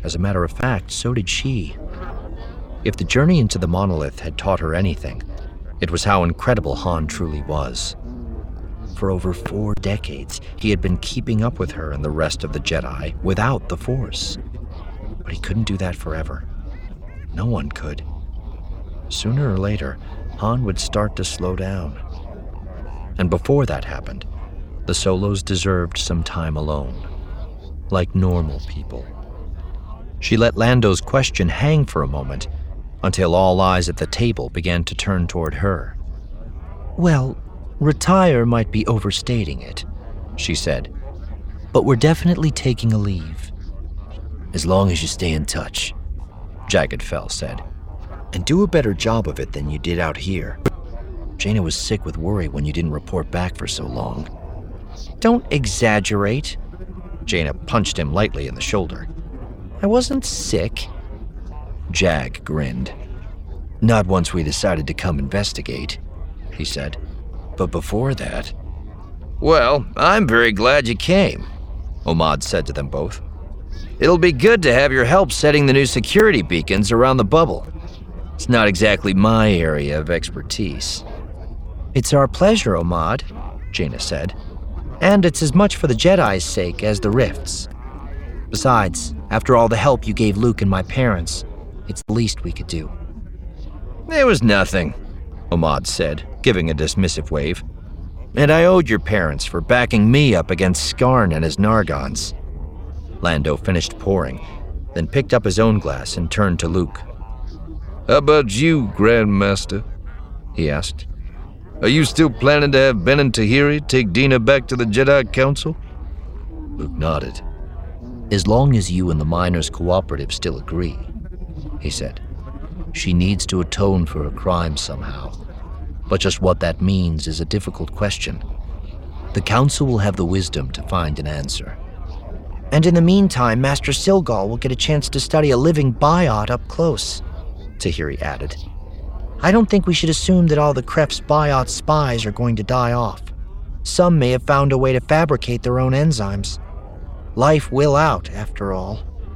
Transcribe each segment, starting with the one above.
As a matter of fact, so did she. If the journey into the monolith had taught her anything, it was how incredible Han truly was. For over 4 decades, he had been keeping up with her and the rest of the Jedi without the Force. But he couldn't do that forever. No one could. Sooner or later, Han would start to slow down. And before that happened, the Solos deserved some time alone, like normal people. She let Lando's question hang for a moment, until all eyes at the table began to turn toward her. "Well, retire might be overstating it," she said, "but we're definitely taking a leave." "As long as you stay in touch," Jagged Fell said, "and do a better job of it than you did out here. Jaina was sick with worry when you didn't report back for so long." "Don't exaggerate." Jaina punched him lightly in the shoulder. "I wasn't sick." Jag grinned. "Not once we decided to come investigate," he said. "But before that..." "Well, I'm very glad you came," Omad said to them both. "It'll be good to have your help setting the new security beacons around the bubble. It's not exactly my area of expertise." "It's our pleasure, Omad," Jaina said. "And it's as much for the Jedi's sake as the Rift's. Besides, after all the help you gave Luke and my parents, it's the least we could do." "It was nothing," Omad said, giving a dismissive wave. "And I owed your parents for backing me up against Skarn and his Nargons." Lando finished pouring, then picked up his own glass and turned to Luke. "How about you, Grandmaster?" he asked. "Are you still planning to have Ben and Tahiri take Dina back to the Jedi Council?" Luke nodded. "As long as you and the Miners Cooperative still agree," he said. "She needs to atone for her crime somehow. But just what that means is a difficult question. The Council will have the wisdom to find an answer." "And in the meantime, Master Silgal will get a chance to study a living biot up close," Tahiri added. "I don't think we should assume that all the Kreff's biot spies are going to die off. Some may have found a way to fabricate their own enzymes. Life will out, after all."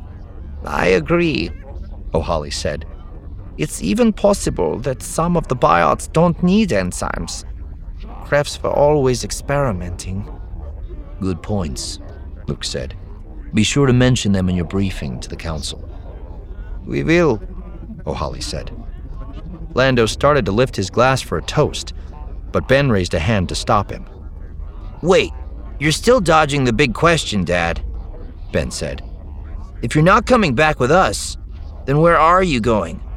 "I agree," O'Holly said. "It's even possible that some of the biots don't need enzymes. Kreffs were always experimenting." "Good points," Luke said. "Be sure to mention them in your briefing to the Council." "We will," O'Holly said. Lando started to lift his glass for a toast, but Ben raised a hand to stop him. "Wait, you're still dodging the big question, Dad," Ben said. "If you're not coming back with us, then where are you going?"